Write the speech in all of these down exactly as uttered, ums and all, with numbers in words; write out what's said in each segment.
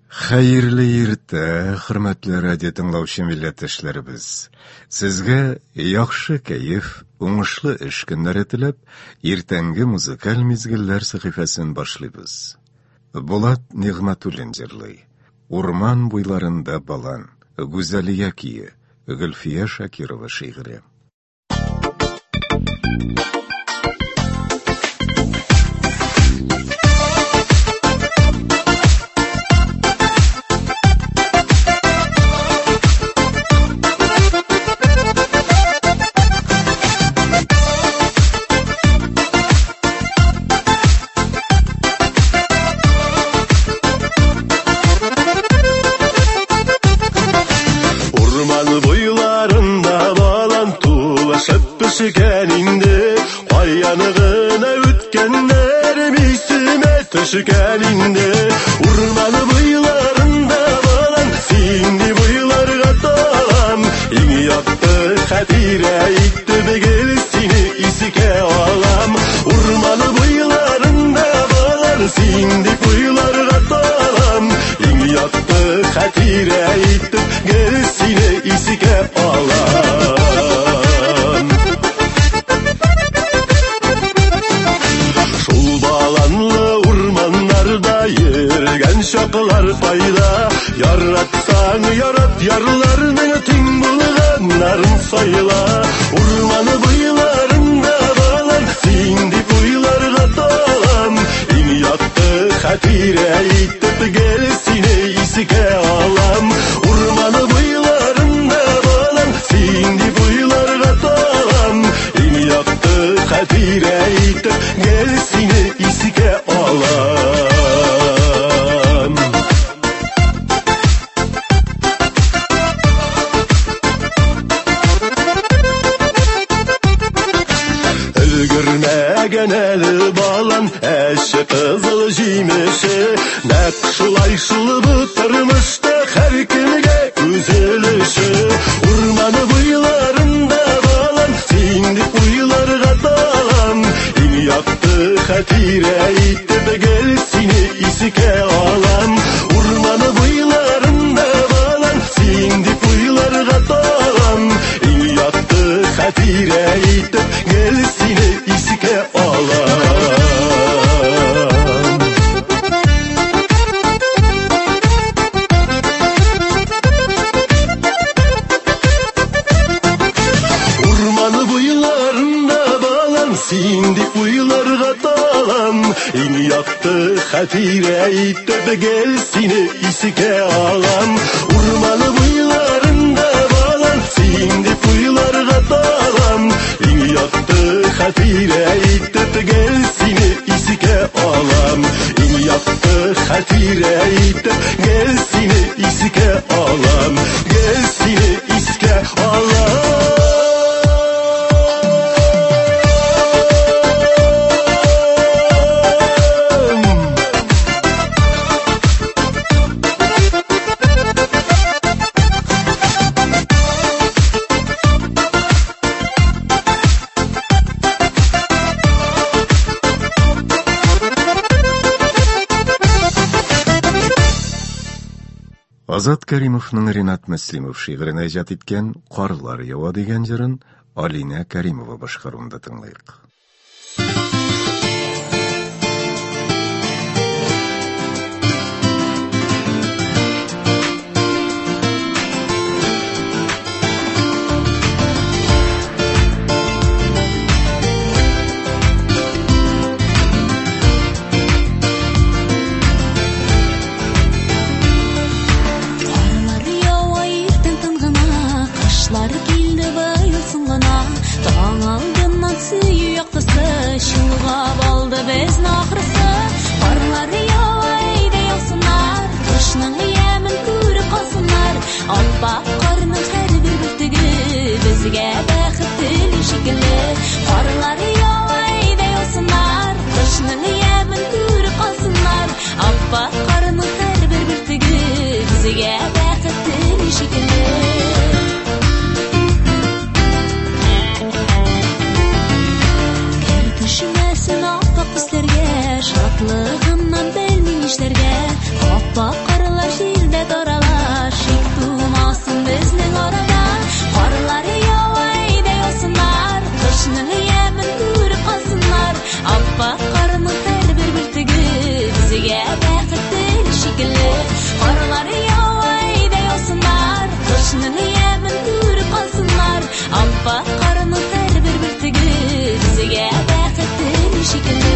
Хайырлы иртә, хөрмәтле радио тыңлаучы милләттәшләребез. Сезгә яхшы кәеф, уңышлы эш көннәре теләп, иртәнге музыкаль мизгелләр сәхифәсен башлыйбыз. Булат Нигъмәтуллин җырлый. Урман буйларында балан, Гүзәлия кие, Гөлфия Шакирова шигъре. Аянығына өткеннерім есіме түшкенінде Урманы бұйларында балан, сенде бұйларға талам Ең яқты қатира итті бігіл сені исіке алам Урманы бұйларында балан, сенде бұйларға талам Ең яқты қатира итті бігіл сені исіке алам Şakılar fayda Yaratsan yarat yarlarının tüm bulganların sayla Urmanı bıylarında balan Sindi buylarga talam İn yattı hatire itip gelsine isike alam Urmanı bıylarında balan Sindi buylarga talam İn yattı hatire itip gelsine isike alam Genel balan eşi kızıl jimişi Nakşılay şılı bıtırmıştı her kimge üzülüşü Urmanı bıylarında balan Sindi bıylarga talam İn yaktı hatire itip gelsini isike alam Urmanı bıylarında balan Sindi bıylarga talam İn yaktı hatire itip gelsini isike alam Urmanı bıylarında balan Sindi bıylarga talam İn yaktı hatire itip gelsini isike alam Urmanı bıylarında balan Sindi bıylarga talam İn yaktı hatire itip gelsini isike alam İn yaktı hatire itip gelsini isike alam Gelsini isike alam Азат Кәримовның Ринат Мөслимов шигырен иҗат иткән «Карлар ява» дигән җырын Алина Кәримова башкаруында тыңлыйк. Таң алдымнан сүйек bizning orada qorlar yog'aydi yo'sinlar qishning yemin ko'rib qolsinlar oppoq qorning har bir birtigi bizga baqitdir shekilli qorlar yog'aydi yo'sinlar qishning yemin ko'rib qolsinlar oppoq qorning har bir birtigi bizga baqitdir shekilli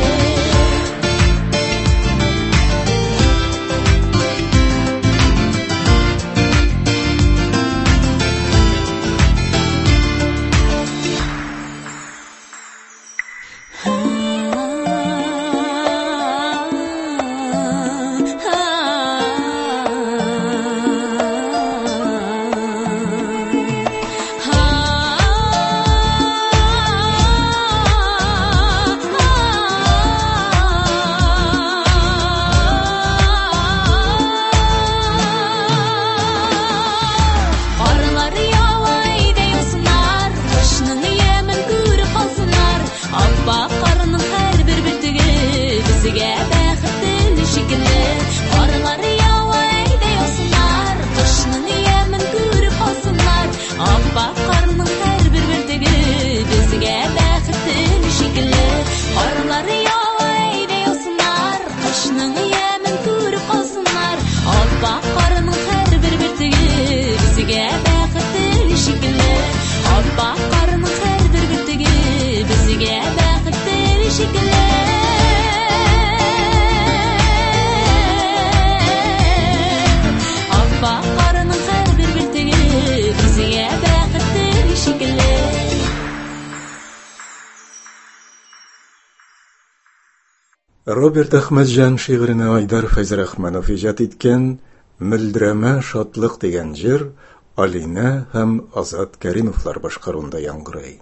Роберт Ахмаджан шигырына Айдар Фәйзрахманов иҗат иткән «Мөлдерәмә шатлык» дигән җыр Алина һәм Азат Кәримовлар башкаруында яңгырый.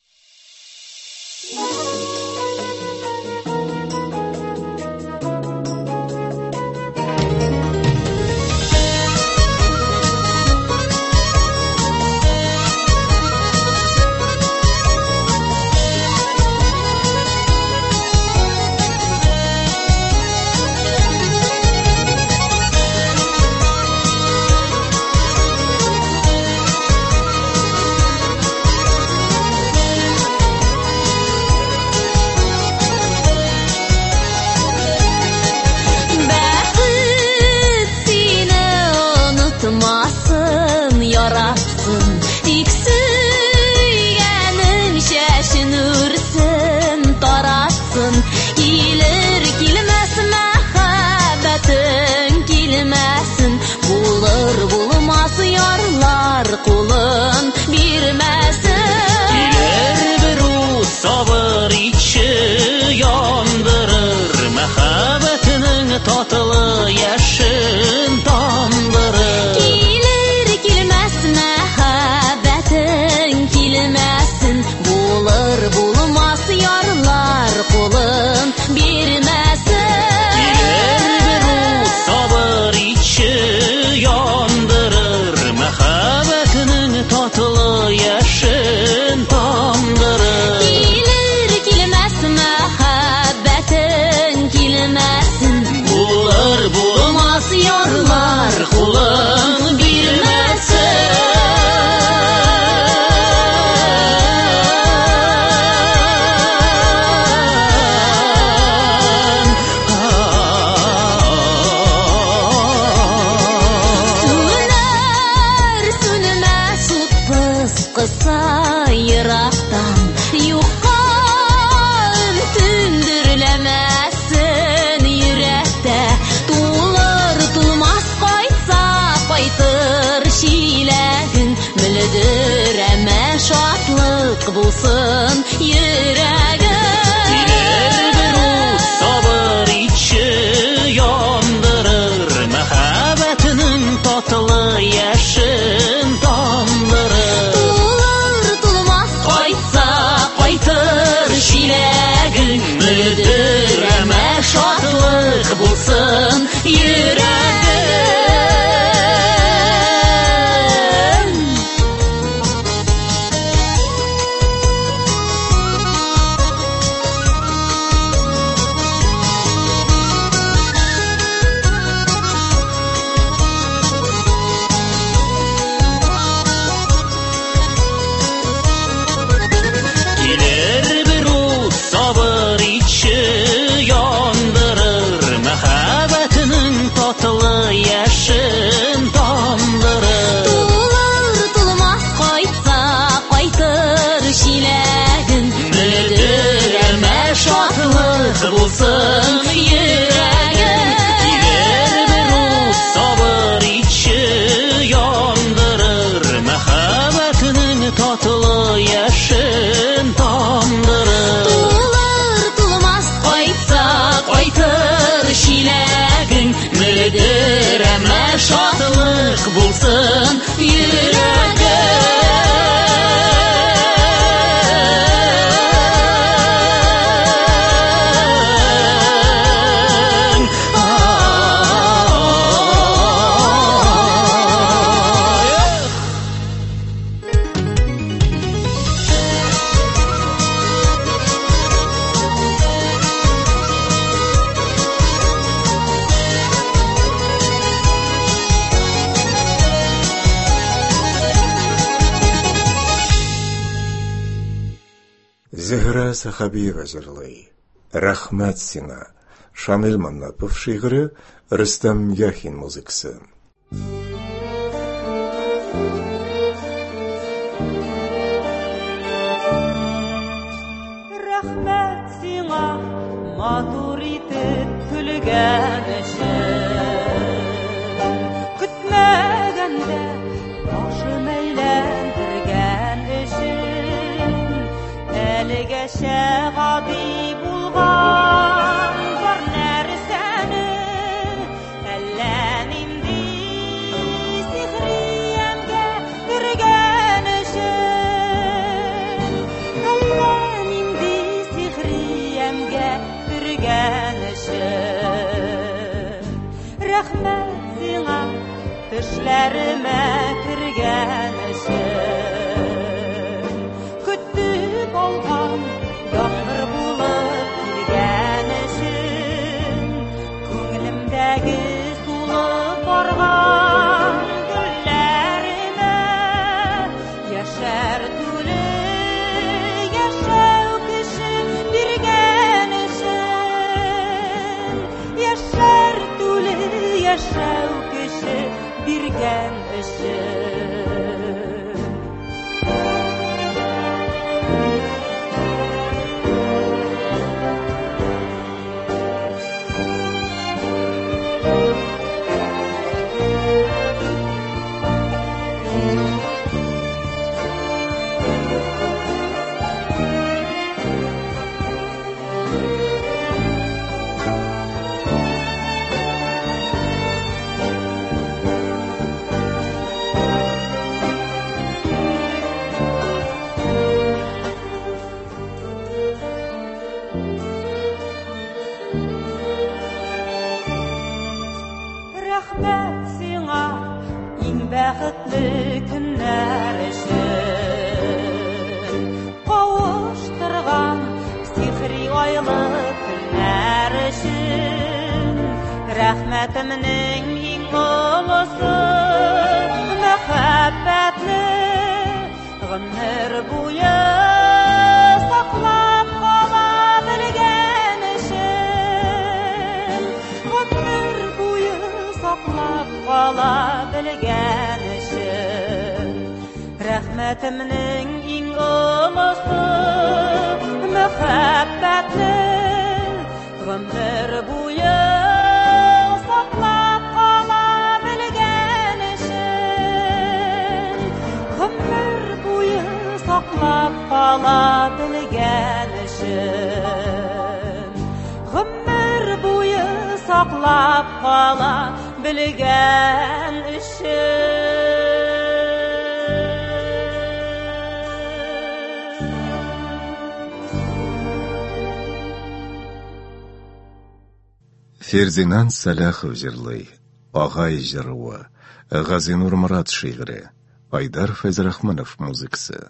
Bulsun yüreğim Diler bir o sabır içi yandırır Mehabbetinin tatlı yaşın damdırır Tuğlar tulmaz koysa koytır şileğin Müdür eme şatlık bulsun yüreğim şatlıq bulsun yüreğin. Зөһрә Сахабиева җырлый. Рәхмәт сиңа. Шамил Маннапов шигыре, Рөстәм Яхин музыкасы. Рәхмәт сиңа матур итеп көлгән өчен. Көтмәгәндә башым әйләндергән өчен. Әлегәчә гади булган бар нәрсәне әллә нинди сихри ямгә кергән өчен. Әллә нинди сихри ямгә кергән өчен. Рәхмәт сиңа төшләремә кергән өчен. Көтеп алган яңгыр булып килгән өчен. Күңелемдәге сулып барган гөлләремә яшәр түле яшәү көче биргән өчен. Яшәр түле яшәү көче биргән өчен. Рәхмәт сиңа иң бәхетле көннәр өчен. Кавыштырган сихри айлы көннәр өчен. Рәхмәтемнең иң олысы мәхәббәтне гомер буе саклап кала белгән өчен. Гомер буе саклап кала белгән өчен. Рәхмәтемнең иң олысы мәхәббәтне гомер буе саклап кала белгән өчен. Гомер буе саклап кала белгән өчен. Гомер буе саклап кала белгән өчен. Ферзинан Салахов җырлый. Агай җыруы. Газинур Мурат шигыре. Айдар Файзрахманов музыкасы.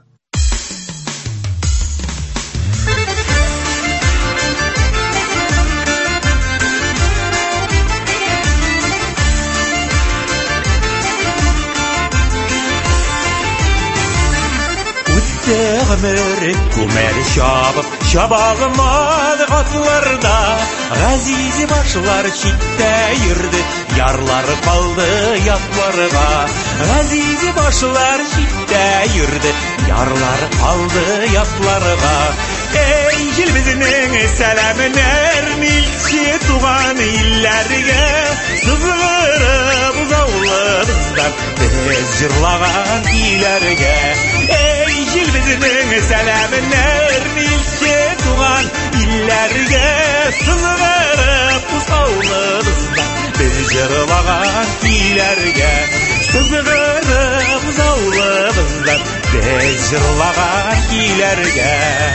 Ömür kumer şabıp şabağıma atlarda Gazizi başlar çitte yürüdü yarlar kaldı yatlarına Gazizi başlar çitte yürüdü yarlar kaldı yatlarına Ey kilbizinin selaminer milçi tuğan illerge Sızırıp uzavlınızdan biz jırlağan ilerge Ey kilbizinin selaminer milçi tuğan illerge Sızırıp uzavlınızdan biz jırlağan ilerge Biz jırlagan kiylerge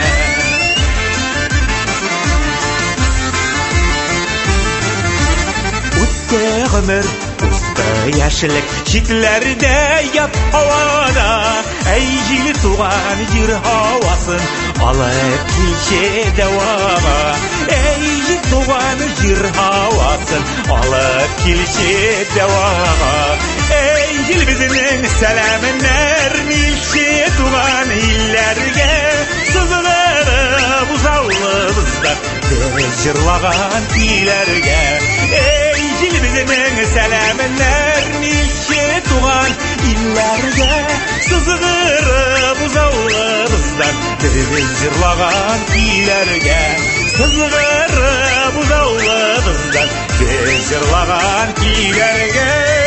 Usta ömür, usta yaşlık Şitlerde yap havada Eygili tuğan jir havasın Alıp kilşe devağa Eygili tuğan jir havasın Alıp kilşe devağa Eygil bizinin selamınlar Milşe tuğan illerge Sızılırı buzağlımızdan Biz jırlagan kiylerge Eygil bizinin selamınlar Milşe tuğan illerge Sızılırı buzağlımızdan Biz jırlagan kiylerge Sızılırı buzağlımızdan Biz jırlagan kiylerge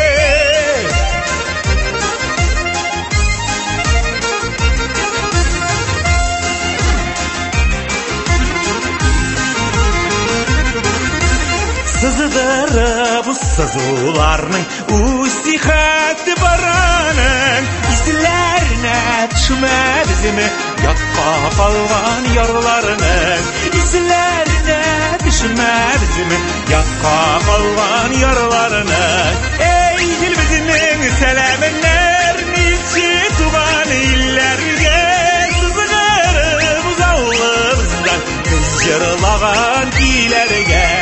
Sızıdır bu sızılarının Usihat baranın İzlerine düşme bizimi Yatka kalgan yarlarının İzlerine düşme bizimi Yatka kalgan yarlarının Eygil bizinin selamınlar Nilçi tuğan illerge Sızıdır bu zavlımızdan Biz jırlagan kiylerge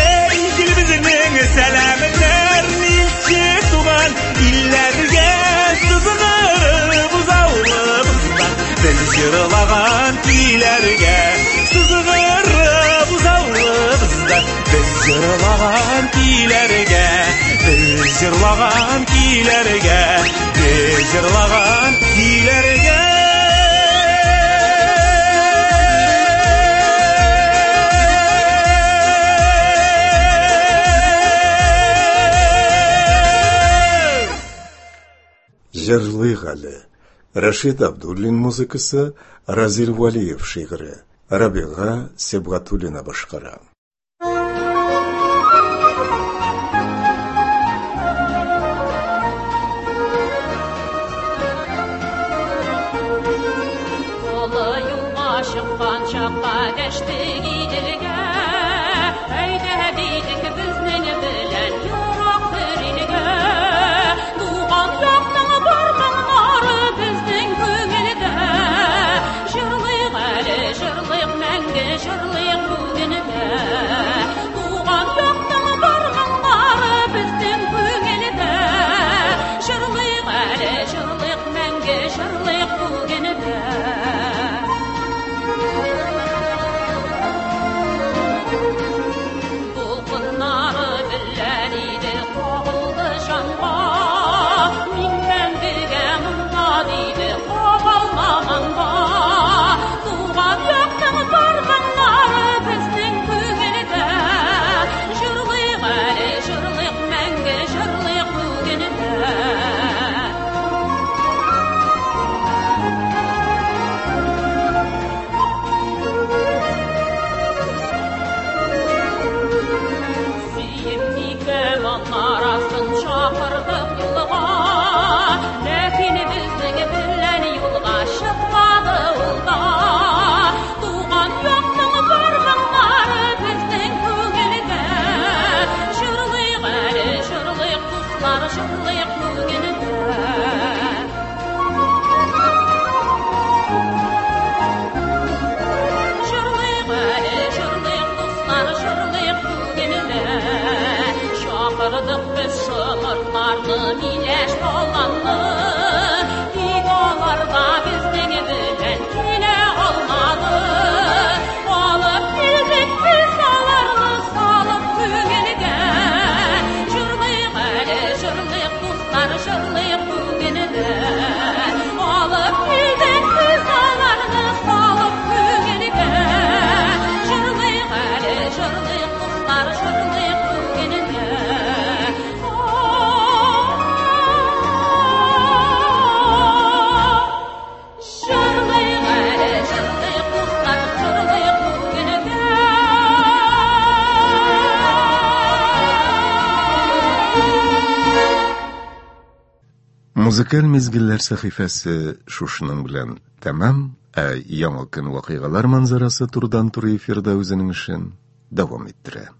Selamlar nilçi tuğan illerge Sızılır buzağlımızdan Biz jırlagan kiylerge Sızılır buzağlımızdan Biz jırlagan kiylerge Biz jırlagan kiylerge Biz jırlagan kiylerge Жырлык әле. Рашид Абдуллин музыкасы, Разил Валиев шигыры. Рабига Себгатуллина башкара. Олы юлга чыккан чакка дәштек идилге, әйдә дидек безнең белән ярак бер илгә. Туган якның барманнары безнең күңелдә, җырлыйк әле, җырлыйк мәңге, җырлыйк бүгенгә. Туган якның барманнары безнең күңелдә, җырлыйк әле, җырлыйк мәңге, җырлыйк бүгенгә. Дулкыннары белән иде кагылды җанга, миннән бергә монда диде кабалмаганда. Туган якның барманнары безнең күңелдә, җырлыйк әле, җырлыйк мәңге, җырлыйк бүгенгә. Арасын чакырдык юлга, ләкин безнең белән юлга чыкмады ул да. Туган якның барманнары безнең күңелдә, җырлыйк әле, җырлыйк дуслар, җырлыйк бүгенгә. Җырлыйк әле, җырлыйк дуслар, җырлыйк бүгенгә. Чакырдык без шымыртларны, миләш баланны, тик алар да безнең белән килә алмады. Алып килдек без аларны салып күңелгә, җырлыйк әле, җырлыйк дуслар, җырлыйк бүгенгә. Алып килдек без аларны салып күңелгә, җырлыйк әле, җырлыйк дуслар, җырлыйк бүгенгә. Музыкаль мезгилләр сәхифәсе шушының белән тәмам, ә яңа көн вакыйгалар манзарасы турыдан-туры эфирда үзенең эшен дәвам иттерә.